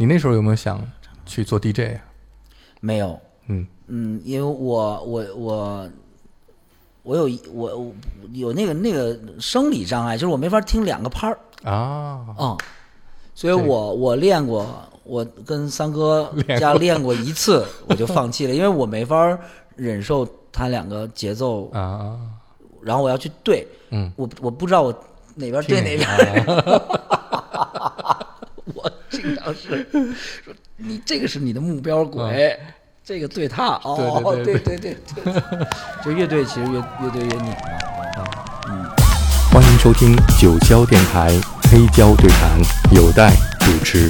你那时候有没有想去做 DJ 啊？ 没有，因为我有那个生理障碍，就是我没法听2个拍儿啊。 所以我练过，我跟三哥家练过一次，我就放弃了，因为我没法忍受他2个节奏啊， 然后我要去对，我不知道我哪边对哪边。我经常是说你这个是你的目标轨，这个对他对，就乐队其实越对越拧嘛。 欢迎收听九霄电台黑胶对谈，有待主持。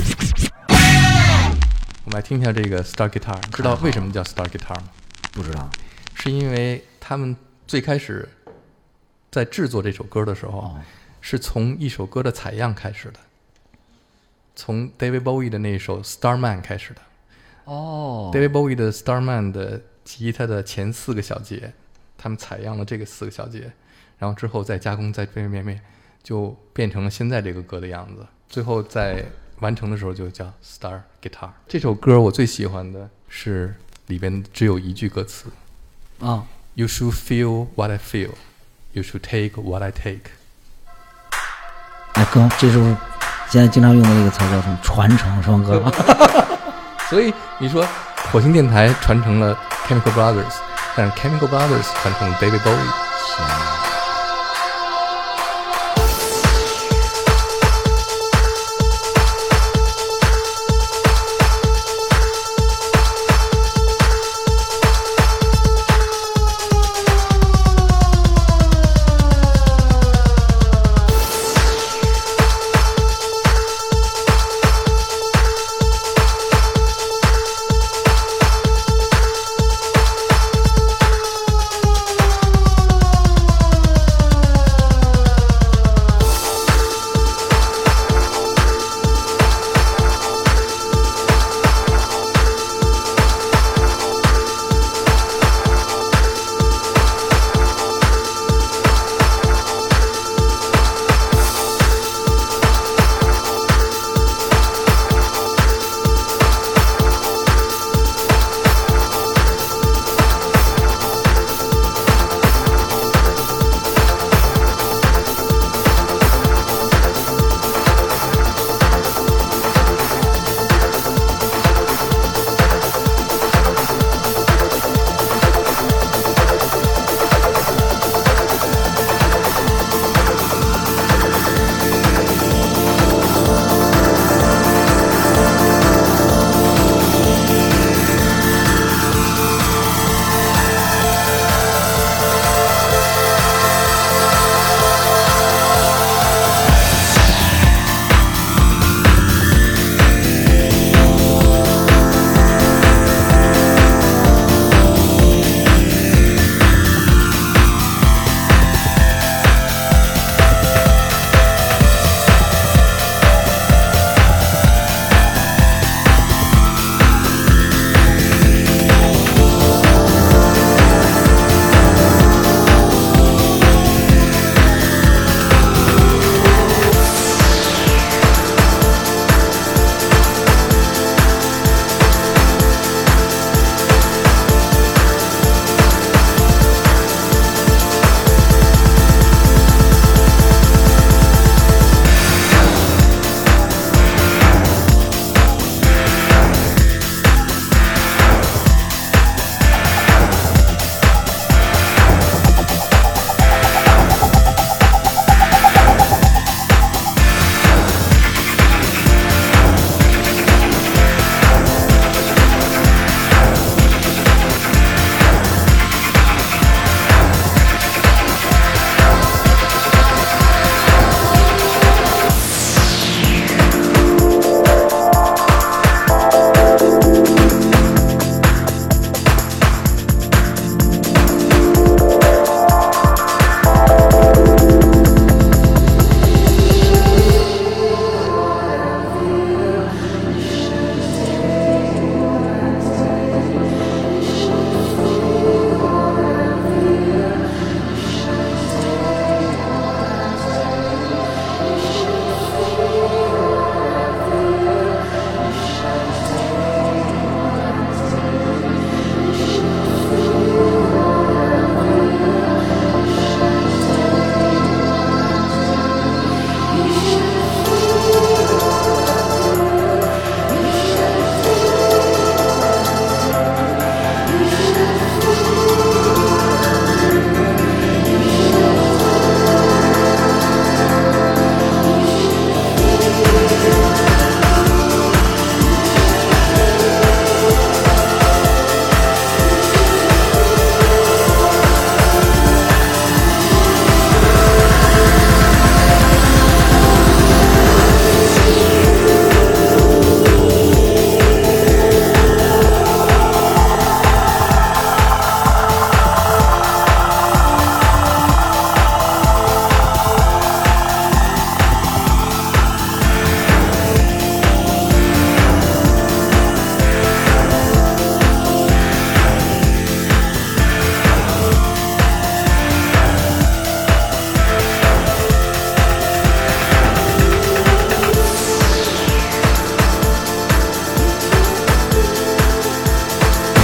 我们来听一下这个 Star Guitar， 知道为什么叫 Star Guitar 吗？ 不知道， 是因为他们最开始在制作这首歌的时候，是从一首歌的采样开始的，从 David Bowie 的那首 Starman 开始的。David Bowie 的 Starman 的吉他的前4个小节，他们采样了这个4个小节，然后之后再加工，再变，就变成了现在这个歌的样子。最后在完成的时候就叫 Star Guitar。这首歌我最喜欢的是里边只有一句歌词You should feel what I feel, you should take what I take。 哎哥，这是现在经常用的这个词叫什么？传承是吧哥？ 所以你说火星电台传承了 Chemical Brothers， 但是 Chemical Brothers 传承了 David Bowie。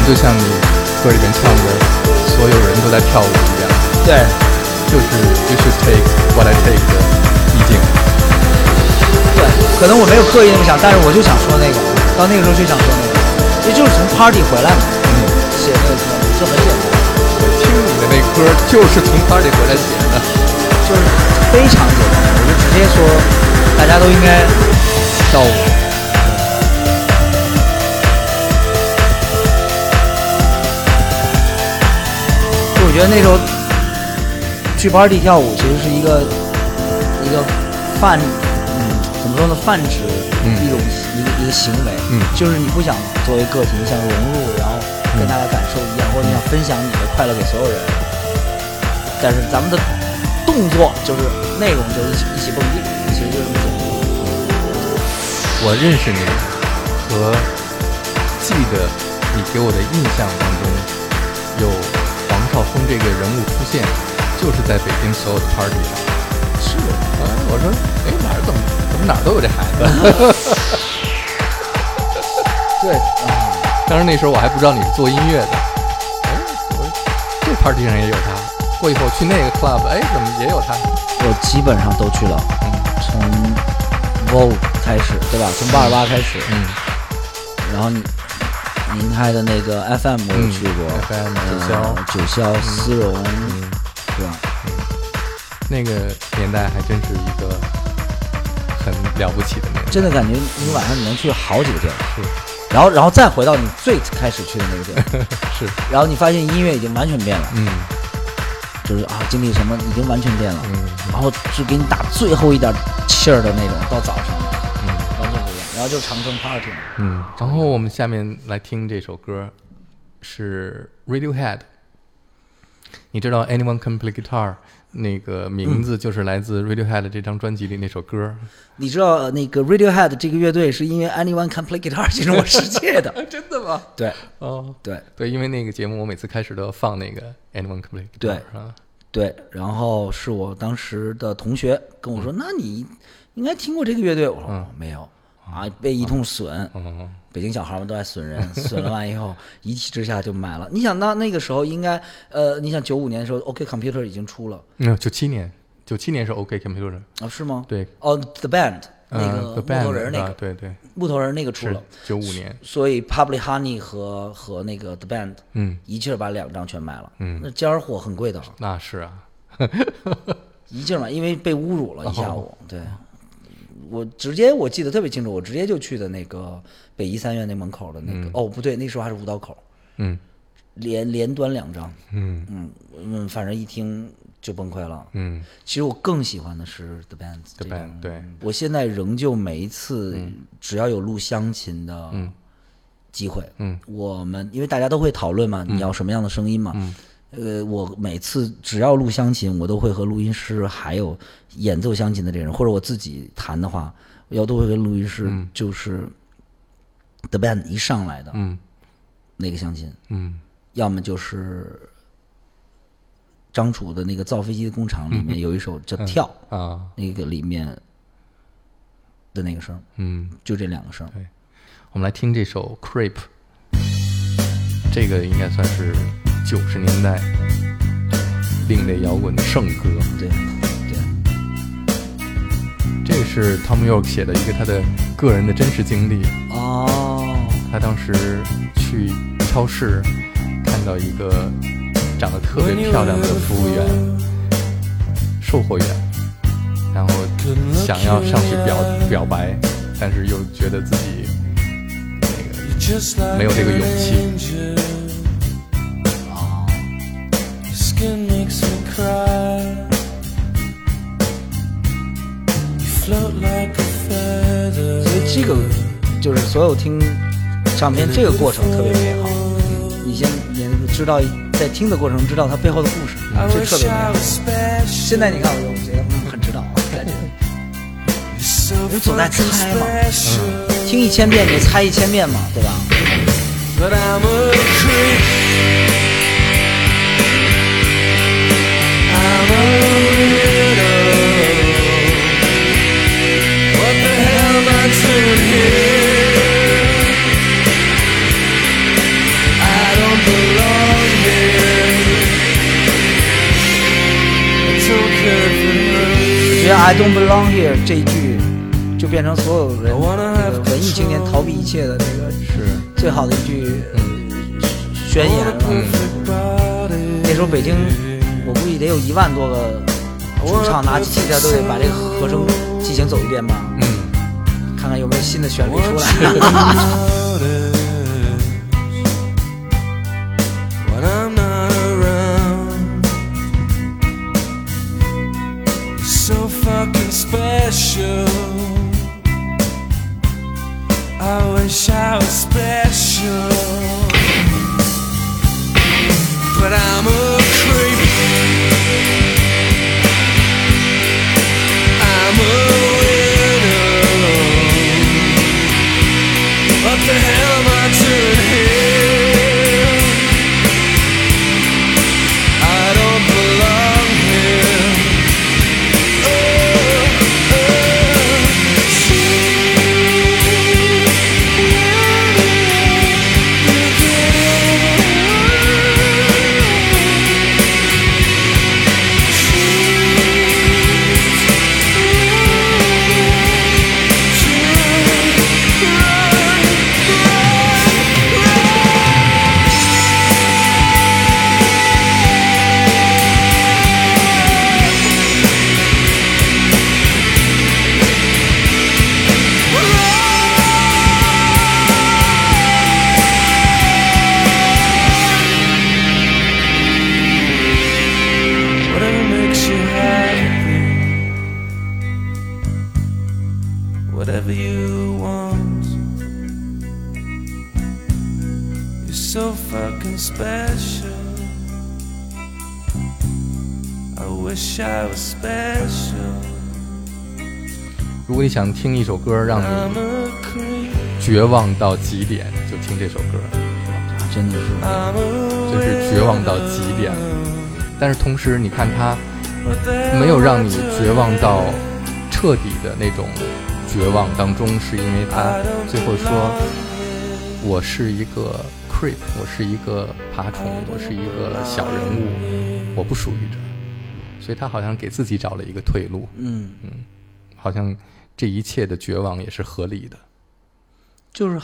就像你歌里面唱的，所有人都在跳舞一样。 对， 就是 You should take what I take 的意境。 对，可能我没有刻意那么想，但是我就想说那个，到那个时候就想说那个，也就是从 party 回来嘛，写那个歌就很简单。 我听你的那歌就是从 party 回来写的， 就是非常简单，我就直接说，大家都应该跳舞。就我觉得那时候去 party 跳舞，其实是一个怎么说呢，泛指一种一个行为，就是你不想作为个体，你想融入，然后跟大家感受一样，或者你想分享你的快乐给所有人，但是咱们的动作就是内容就是一起蹦迪，其实就这么简单。 我认识你和记得你给我的印象当中，有黄少峰这个人物出现，就是在北京所有的 party 上。是啊，我说，哎，怎么哪儿都有这孩子？ 对啊， 当时那时候我还不知道你是做音乐的，哎，我这 party 上也有他。过一会儿去那个 club， 哎，怎么也有他？ 我基本上都去了，从 Vogue 开始，对吧？从828开始，然后您开的那个 FM 我也去过 ，FM 九霄丝绒，对吧？ 那个年代还真是一个很了不起的年代， 真的感觉你晚上你能去好几个地儿， 是， 然后再回到你最开始去的那个地儿， 是， 然后你发现音乐已经完全变了，就是经历什么已经完全变了，然后是给你打最后一点气儿的那种，到早上，完全不一样，然后就长城 party， 然后我们下面来听这首歌是 Radiohead， 你知道 Anyone Can Play Guitar 那个名字就是来自 Radiohead 这张专辑里那首歌。 你知道那个 Radiohead 这个乐队是因为 Anyone Can Play Guitar 进入我世界的？ 真的吗？ 对， 对，因为那个节目我每次开始都要放那个 Anyone Can Play Guitar， 对，然后是我当时的同学跟我说，那你应该听过这个乐队，我说没有啊，被一通损。北京小孩们都爱损人，损了完以后，一气之下就买了。你想到那个时候应该，你想95年的时候 ，OK Computer 已经出了。 97年是 OK Computer 啊，是吗？ 对。 The Band 那个木头人那个， 对， 木头人那个出了。 95年。所以 Public Honey 和那个 The Band，一气儿把2张全买了。那尖货很贵的。 那是啊。 一劲儿买，因为被侮辱了一下午。对。我记得特别清楚，我直接就去的那个北医3院那门口的那个，不对，那时候还是五道口，连端2张，反正一听就崩溃了，其实我更喜欢的是 The Band， 对， 我现在仍旧每一次只要有录乡琴的机会，我们因为大家都会讨论嘛，你要什么样的声音嘛。我每次只要录乡琴，我都会和录音师还有演奏乡琴的这人，或者我自己弹的话，我都会跟录音师，就是 The Band 一上来的，那个乡琴，要么就是张楚的那个造飞机的工厂里面有一首叫《跳》那个里面的那个声，就这2个声。 对，我们来听这首 Creep， 这个应该算是90年代另类摇滚的圣歌。 对， 这个是 Tom York 写的一个他的个人的真实经历。他当时去超市看到一个长得特别漂亮的服务员，售货员，然后想要上去表白，但是又觉得自己没有这个勇气。 所以这个就是所有听唱片这个过程特别美好，你先也知道在听的过程知道它背后的故事，这特别美好。现在你看我觉得很知道感觉你总在猜嘛，听1000遍你猜1000遍嘛，对吧？But I'm a creep. I'm a weirdo. What the hell am I doing here? I don't I don't belong here 这一句就变成所有人这个文艺青年逃避一切的这个是最好的一句宣言了。那时候北京我估计得有1万多个主唱，拿起吉他都得把这个和声进行走一遍吧。看看有没有新的旋律出来。 So fucking special. I wish I was special, but I'm a creep. I'm a winner. What the hell am I doing here? I don't belong here. Whatever you want, you're so fucking special. I wish I was special. 如果你想听一首歌让你绝望到极点，就听这首歌。 真的是， 就是绝望到极点。但是同时，你看它没有让你绝望到彻底的那种绝望当中，是因为他最后说我是一个 creep， 我是一个爬虫，我是一个小人物，我不属于这，所以他好像给自己找了一个退路。好像这一切的绝望也是合理的， 就是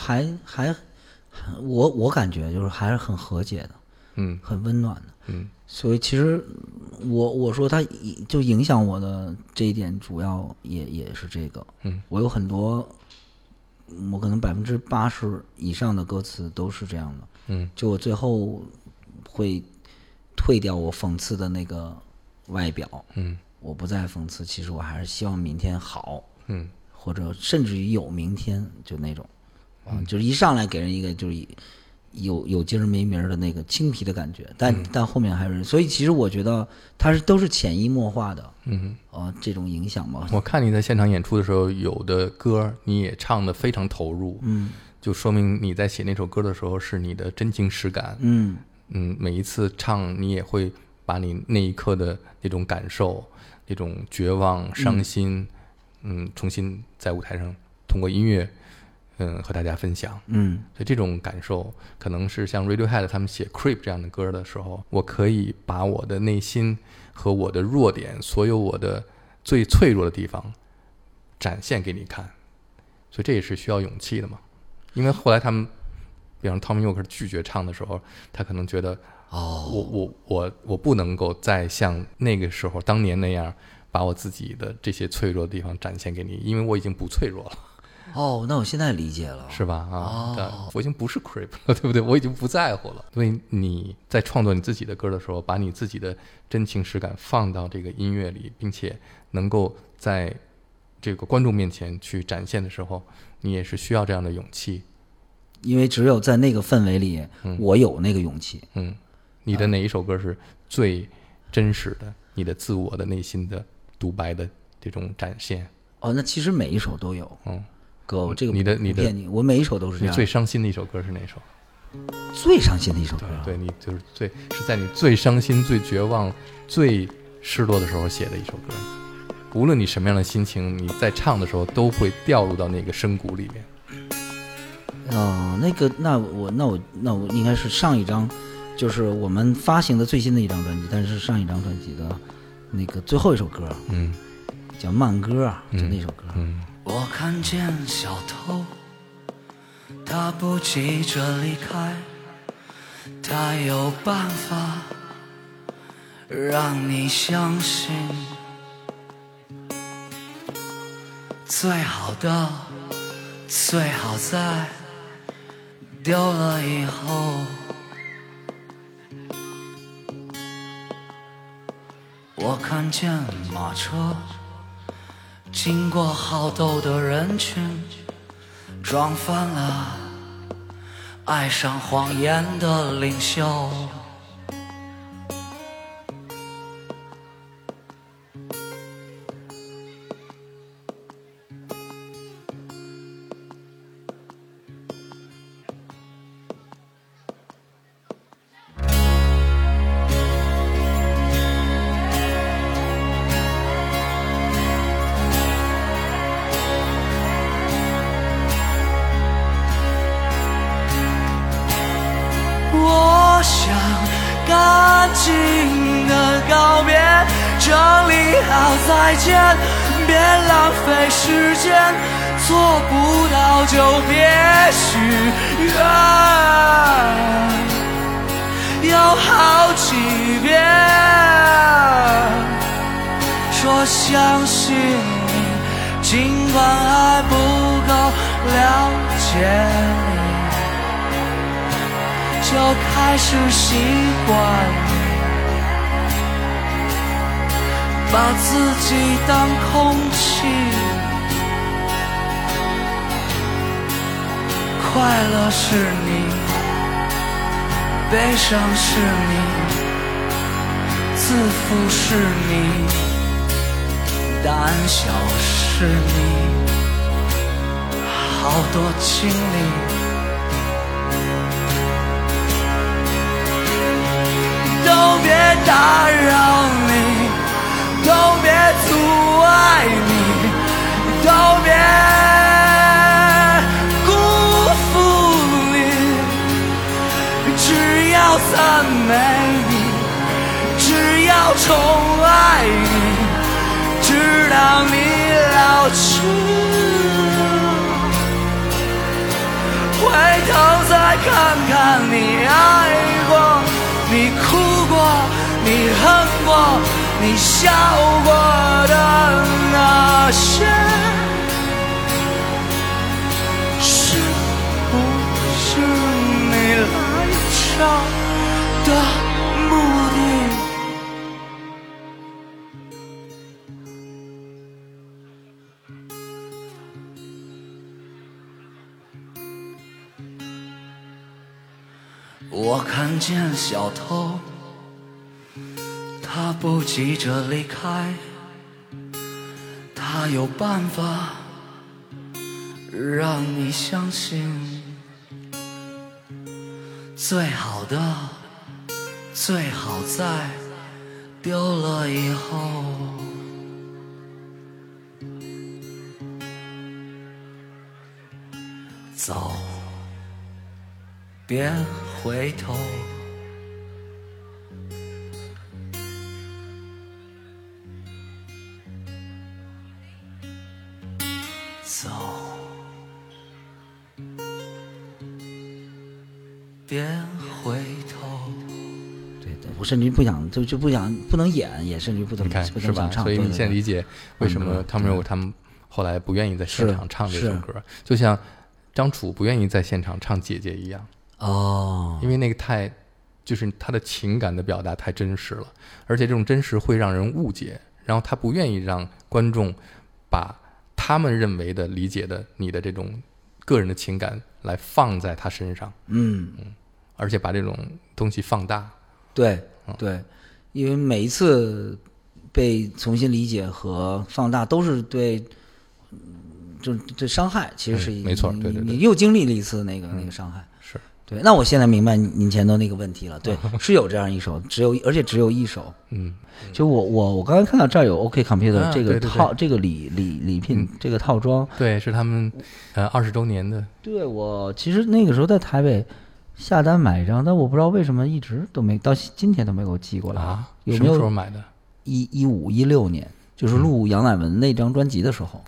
我感觉就是还是很和解的，很温暖的，所以其实我说他就影响我的这一点，主要也是这个，我有很多，我可能80%以上的歌词都是这样的，就我最后会退掉我讽刺的那个外表，我不再讽刺，其实我还是希望明天好，或者甚至于有明天，就那种，就是一上来给人一个就是有今儿没明儿的那个青皮的感觉，但后面还是，所以其实我觉得它都是潜移默化的，这种影响嘛。 我看你在现场演出的时候，有的歌你也唱得非常投入，就说明你在写那首歌的时候是你的真情实感，每一次唱你也会把你那一刻的那种感受，那种绝望、伤心，重新在舞台上通过音乐。和大家分享，所以这种感受可能是像 Radiohead 他们写 Creep 这样的歌的时候，我可以把我的内心和我的弱点，所有我的最脆弱的地方展现给你看，所以这也是需要勇气的嘛。因为后来他们，比方 Tom York 拒绝唱的时候，他可能觉得，我不能够再像那个时候当年那样把我自己的这些脆弱的地方展现给你，因为我已经不脆弱了。 那我现在理解了， 是吧？我已经不是 creep 了，对不对？我已经不在乎了。所以你在创作你自己的歌的时候，把你自己的真情实感放到这个音乐里，并且能够在这个观众面前去展现的时候，你也是需要这样的勇气。 因为只有在那个氛围里，我有那个勇气。 你的哪一首歌是最真实的？你的自我的内心的独白的这种展现？ 那其实每一首都有。哥，我这个你的我每一首都是这样。 你最伤心的一首歌是哪首？ 最伤心的一首歌， 对，你就是是在你最伤心、最绝望、最失落的时候写的一首歌。无论你什么样的心情，你在唱的时候都会掉入到那个深谷里面。 那我应该是上一张，就是我们发行的最新的一张专辑，但是上一张专辑的那个最后一首歌。 叫慢歌啊，就那首歌。 我看见小偷，他不急着离开，他有办法让你相信，最好的最好在丢了以后。我看见马车经过好斗的人群，撞翻了爱上谎言的领袖。我想干净的告别，这里好再见，别浪费时间，做不到就别许愿，有好几遍说相信你，尽管还不够了解你，就开始习惯把自己当空气，快乐是你，悲伤是你，自负是你，胆小是你，好多经历都别打扰你，都别阻碍你，都别辜负你，只要赞美你，只要宠爱你，直到你老去，回头再看看你爱过，你哭过，你恨过，你笑过的那些，是不是你来找的目的？我看见小偷，他不急着离开，他有办法让你相信，最好的最好在丢了以后。走，别回头。走，别回头。 对的，我甚至不想就不想不能演，也甚至不能你看不是吧？ 能想唱。 所以你现在理解解为什么汤姆·他们后来不愿意在现场唱这首歌，就像张楚不愿意在现场唱《姐姐》一样。 哦， 因为那个就是他的情感的表达太真实了，而且这种真实会让人误解，然后他不愿意让观众把他们认为的理解的你的这种个人的情感来放在他身上，而且把这种东西放大。 对对，因为每一次被重新理解和放大都是对，这伤害其实是没错，对对对， 你又经历了一次那个伤害。 是对，那我现在明白您前头那个问题了。对，是有这样一首，而且只有一首。就我刚才看到这儿有 OK Computer 这个这个礼品这个套装， 对，是他们20周年的。 对，我其实那个时候在台北下单买一张，但我不知道为什么一直都没到今天都没给我寄过来啊？ 有没有？ 什么时候买的？ 15、16年。 就是录杨乃文那张专辑的时候。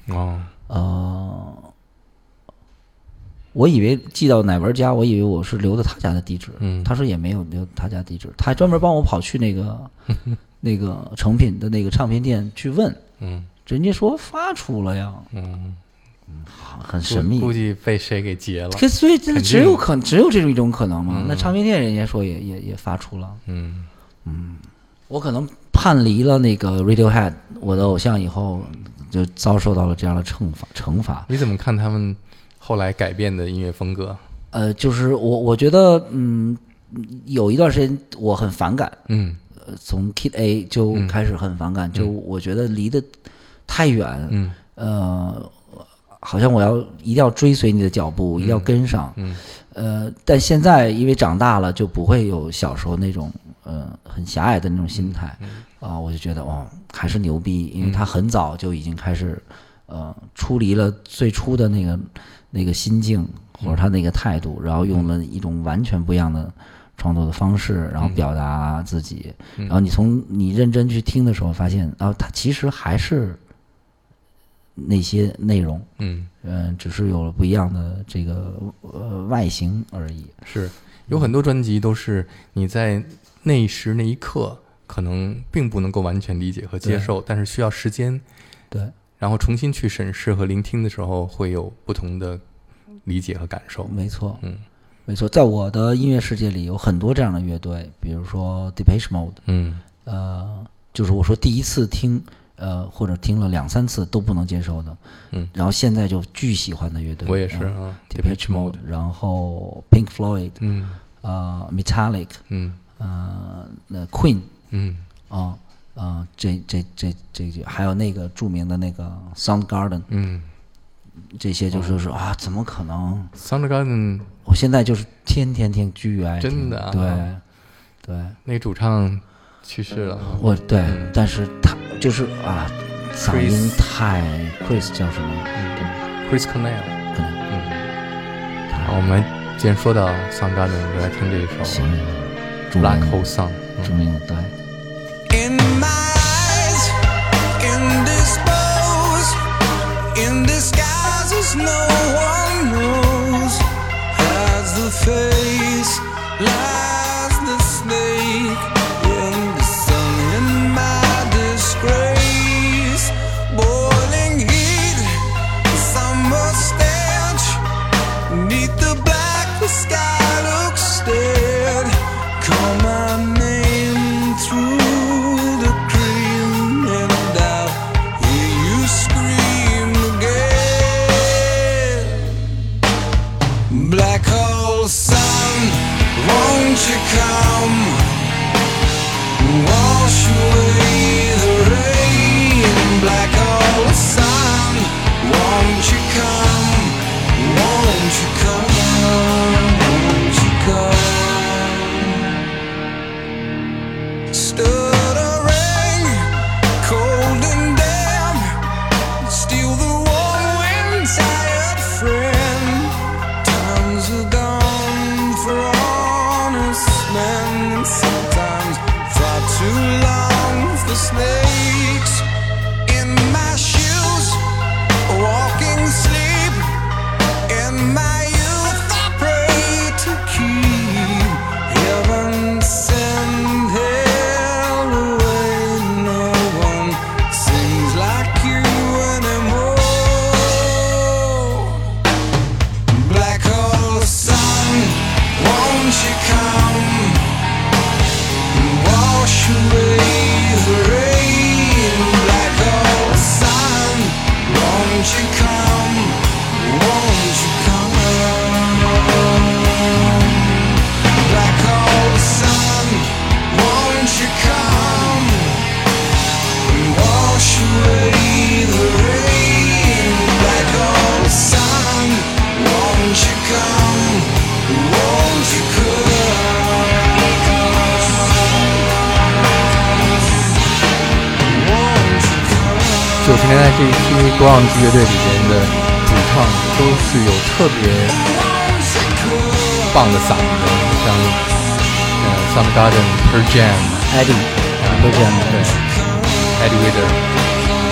我以为寄到乃文家，我以为我是留的他家的地址，他说也没有留他家地址，他还专门帮我跑去那个成品的那个唱片店去问，人家说发出了呀，很神秘， 估计被谁给截了。 所以只有这种一种可能嘛。那唱片店人家说也发出了，我可能叛离了那个 Radiohead 我的偶像以后，就遭受到了这样的惩罚。 你怎么看他们后来改变的音乐风格？ 就是我觉得，有一段时间我很反感，从 Kid A 就开始很反感，就我觉得离得太远，好像一定要追随你的脚步，一定要跟上，但现在因为长大了，就不会有小时候那种很狭隘的那种心态，我就觉得还是牛逼，因为他很早就已经开始出离了最初的那个心境或者他那个态度，然后用了一种完全不一样的创作的方式，然后表达自己，然后你认真去听的时候，发现他其实还是那些内容，只是有了不一样的这个外形而已。 是有很多专辑都是你在那一时那一刻可能并不能够完全理解和接受，但是需要时间， 对， 然后重新去审视和聆听的时候，会有不同的理解和感受。 没错，没错，在我的音乐世界里有很多这样的乐队，比如说 Depeche Mode，就是我说第一次听，或者听了2-3次都不能接受的，然后现在就巨喜欢的乐队， 我也是 Depeche Mode，然后 Pink Floyd，Metallic，那 Queen，这还有那个著名的那个 Soundgarden，这些就是说怎么可能 ？Soundgarden， 我现在就是天天听，巨爱听， 真的啊， 对， 那个主唱去世了， 但是他就是嗓音太 Chris 叫什么 ？Chris Cornell，好，我们既然说到 Soundgarden， 我们来听这一首Black Hole Sun， 著名的对。 In my eyes, indisposed, in disguises no one knows, has the face, lies the snake, in the sun, in my disgrace, boiling heat, summer stench, neath the black, the sky looks dead, call my name through Black hole sun, won't you come, wash away the rain. Black hole sun, won't you come, won't you come, won't you come. Stuttering, cold and damp, steal the warm wind, tired friend. Are gone for honest men, sometimes far too long for snakes. In my shoes, walking sleep, in my youth I pray to keep heaven send hell away. No one sings like you anymore. Black hole sun, won't you come, wash away the rain. Black hole sun, won't you come, won't you come. Black hole sun, won't you come, wash away the rain. Black hole sun, won't you come, won't you come. 90年代这一批多昂基乐队里边的主唱都是有特别棒的嗓子，像Soundgarden、Pearl Jam、 Eddie 对 Eddie Vedder，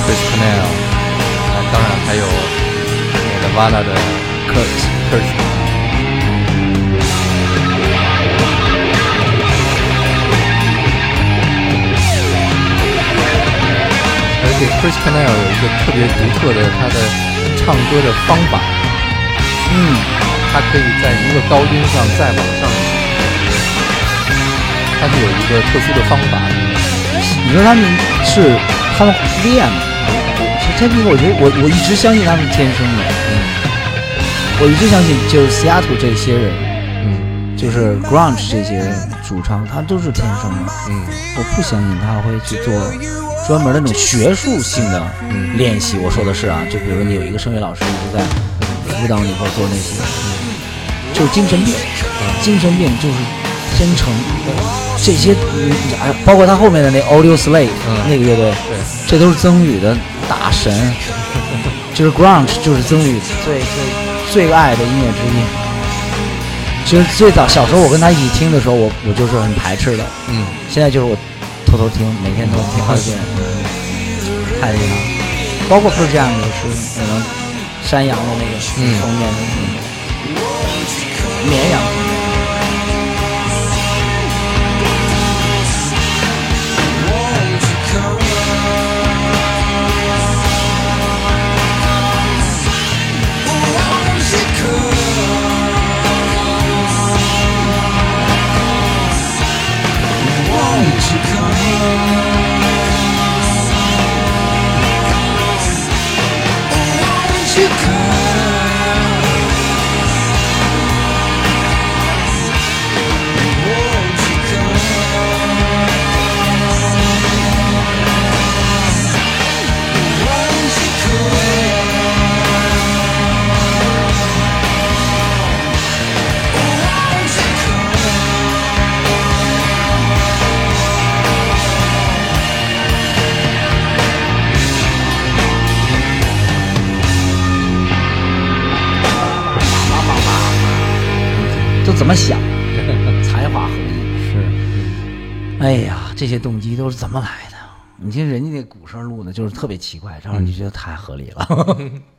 Chris Cornell，当然还有Nirvana 的 Kurt。而且 Chris Cornell 有一个特别独特的他的唱歌的方法，他可以在一个高音上再往上，他是有一个特殊的方法的。 你说他们练，这个我觉得我一直相信他们天生的，我一直相信就是 Seattle 这些人，就是 grunge 这些人主唱，他都是天生的，我不相信他会去做专门的那种学术性的练习。我说的是啊，就比如你有一个声乐老师一直在辅导你或者做那些，就是精神病，精神病就是天成。这些包括他后面的那 Audio Slave 那个乐队，这都是曾宇的大神，就是 grunge 就是曾宇最爱的音乐之一。其实最早小时候我跟他一起听的时候，我就是很排斥的，现在就是我偷偷听，每天都听好几遍，太厉害了。包括 Pearl Jam 也是那种山羊的那个封面的绵羊。怎么想，才华横溢是。 哎呀，这些动机都是怎么来的？你听人家那鼓声录的，就是特别奇怪，让人就觉得太合理了。